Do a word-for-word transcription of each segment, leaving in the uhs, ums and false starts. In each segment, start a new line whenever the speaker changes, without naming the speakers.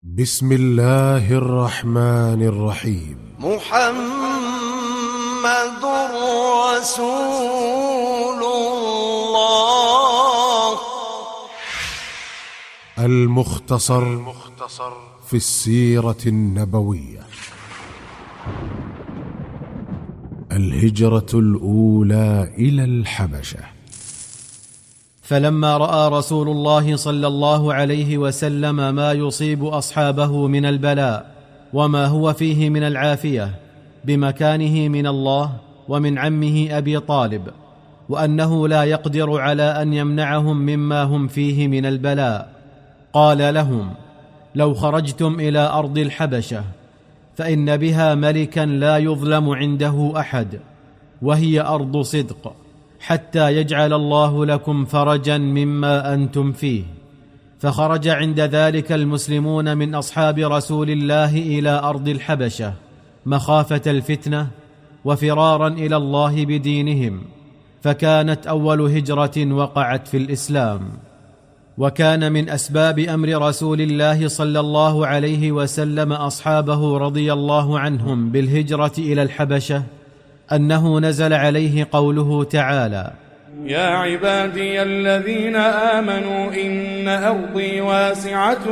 بسم الله الرحمن الرحيم.
محمد رسول الله.
المختصر في السيرة النبوية. الهجرة الأولى إلى الحبشة.
فلما رأى رسول الله صلى الله عليه وسلم ما يصيب أصحابه من البلاء وما هو فيه من العافية بمكانه من الله ومن عمه أبي طالب، وأنه لا يقدر على أن يمنعهم مما هم فيه من البلاء، قال لهم: لو خرجتم إلى أرض الحبشة فإن بها ملكا لا يظلم عنده أحد، وهي أرض صدق، حتى يجعل الله لكم فرجا مما أنتم فيه. فخرج عند ذلك المسلمون من أصحاب رسول الله إلى أرض الحبشة مخافة الفتنة وفرارا إلى الله بدينهم، فكانت أول هجرة وقعت في الإسلام. وكان من أسباب أمر رسول الله صلى الله عليه وسلم أصحابه رضي الله عنهم بالهجرة إلى الحبشة أنه نزل عليه قوله تعالى:
يا عبادي الذين آمنوا إن أرضي واسعة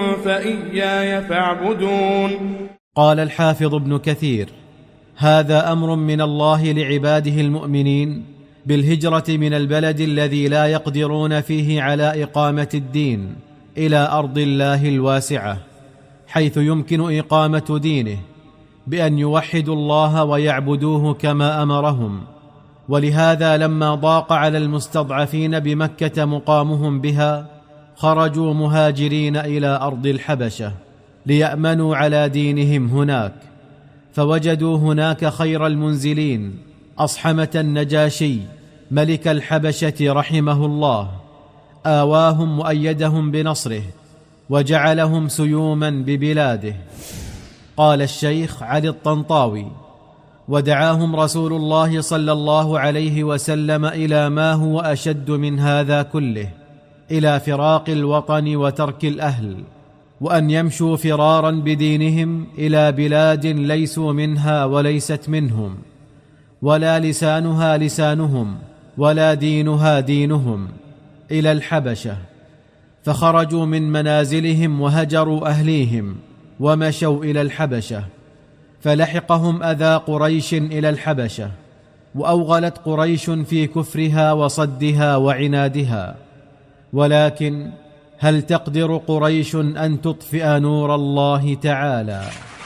فإياي فاعبدون. قال
الحافظ ابن كثير: هذا أمر من الله لعباده المؤمنين بالهجرة من البلد الذي لا يقدرون فيه على إقامة الدين إلى أرض الله الواسعة، حيث يمكن إقامة دينه بأن يوحدوا الله ويعبدوه كما أمرهم. ولهذا لما ضاق على المستضعفين بمكة مقامهم بها خرجوا مهاجرين إلى أرض الحبشة ليأمنوا على دينهم هناك، فوجدوا هناك خير المنزلين أصحمة النجاشي ملك الحبشة رحمه الله، آواهم وأيدهم بنصره وجعلهم سيوما ببلاده. قال الشيخ علي الطنطاوي: ودعاهم رسول الله صلى الله عليه وسلم إلى ما هو أشد من هذا كله، إلى فراق الوطن وترك الأهل، وأن يمشوا فرارا بدينهم إلى بلاد ليسوا منها وليست منهم، ولا لسانها لسانهم ولا دينها دينهم، إلى الحبشة. فخرجوا من منازلهم وهجروا أهليهم ومشوا إلى الحبشة، فلحقهم أذى قريش إلى الحبشة، وأوغلت قريش في كفرها وصدها وعنادها. ولكن هل تقدر قريش أن تطفئ نور الله تعالى؟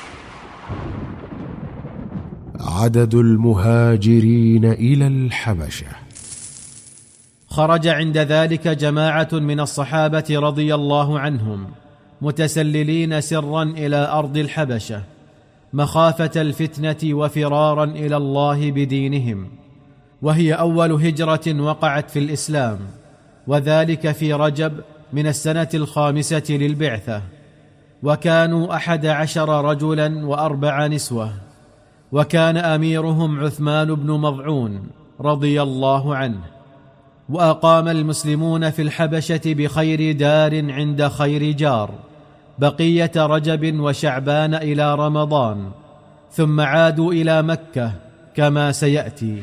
عدد المهاجرين إلى الحبشة.
خرج عند ذلك جماعة من الصحابة رضي الله عنهم متسللين سرا إلى أرض الحبشة مخافة الفتنة وفرارا إلى الله بدينهم، وهي أول هجرة وقعت في الإسلام، وذلك في رجب من السنة الخامسة للبعثة. وكانوا أحد عشر رجلا وأربع نسوة، وكان أميرهم عثمان بن مضعون رضي الله عنه. وأقام المسلمون في الحبشة بخير دار عند خير جار بقية رجب وشعبان إلى رمضان، ثم عادوا إلى مكة كما سيأتي.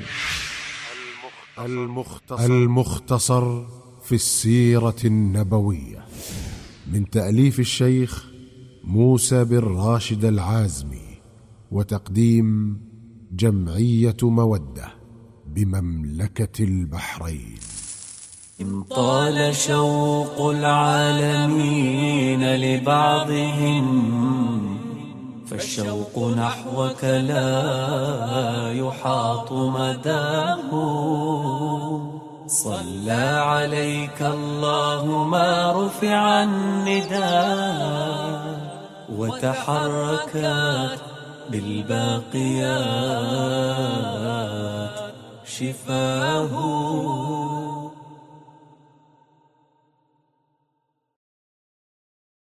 المختصر, المختصر في السيرة النبوية، من تأليف الشيخ موسى بن راشد العازمي، وتقديم جمعية مودة بمملكة البحرين.
إن طال شوق العالمين لبعضهم فالشوق نحوك لا يحاط مداه. صلى عليك الله ما رفع النداء، وتحركت بالباقيات شفاه.